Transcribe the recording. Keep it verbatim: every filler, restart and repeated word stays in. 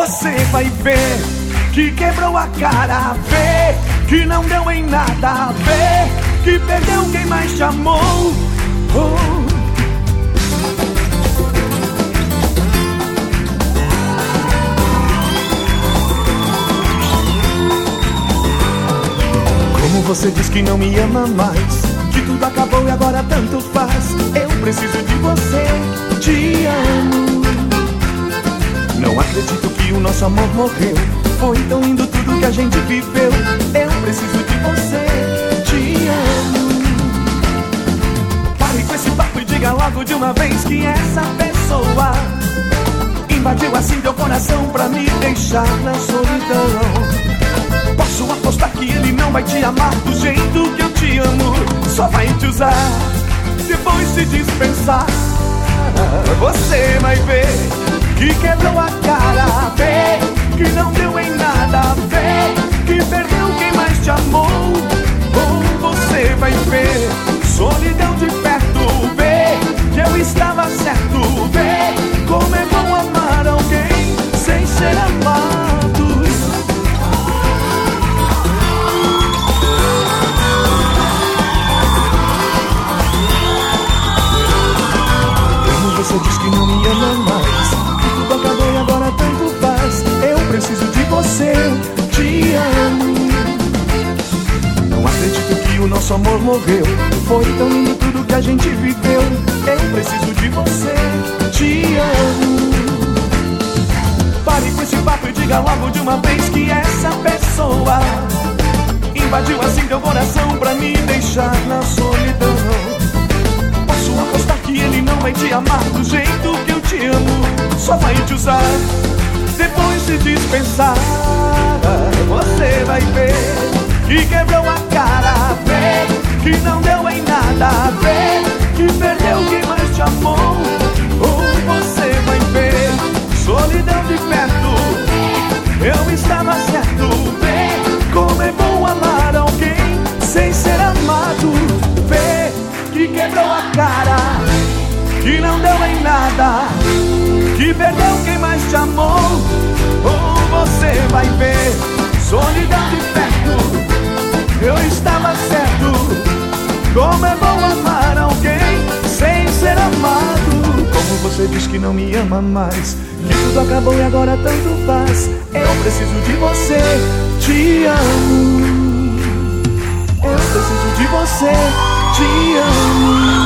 você vai ver que quebrou a cara, vê que não deu em nada, vê que perdeu quem mais te amou. Oh. Como você diz que não me ama mais, que tudo acabou e agora tanto faz. Eu preciso de você, te amo. Não acredito que o nosso amor morreu. Foi tão lindo tudo que a gente viveu. Eu preciso de você, te amo. Pare com esse papo e diga logo de uma vez que essa pessoa invadiu assim teu coração pra me deixar na solidão. Posso apostar que ele não vai te amar do jeito que eu te amo. Só vai te usar, depois se dispensar. Você vai ver que quebrou a cara, vê que não deu em nada, vê que perdeu quem mais te amou. Ou você vai ver solidão de perto, vê que eu estava certo, vê como é bom amar alguém sem ser amado. Você diz que não me ama mais, que tudo acabou e agora tanto faz. Eu preciso de você, te amo. Não acredito que o nosso amor morreu. Foi tão lindo tudo que a gente viveu. Eu preciso de você, te amo. Pare com esse papo e diga logo de uma vez que essa pessoa invadiu assim teu coração pra me deixar na solidão. Posso apostar que ele não vai te amar do jeito que eu te amo. Só vai te usar, depois se dispensar. Você vai ver que quebrou a cara, vê que não deu em nada, vê que perdeu quem mais te amou. Ou você vai ver solidão de perto, eu estava certo, vê como é bom amar alguém sem ser amado. Vê que quebrou a cara, que não deu em nada, que perdeu quem mais te amou. Ou você vai ver solidão de perto, eu estava certo, como é bom amar alguém sem ser amado. Como você diz que não me ama mais, que tudo acabou e agora tanto faz. Eu preciso de você, te amo. Eu preciso de você, te amo.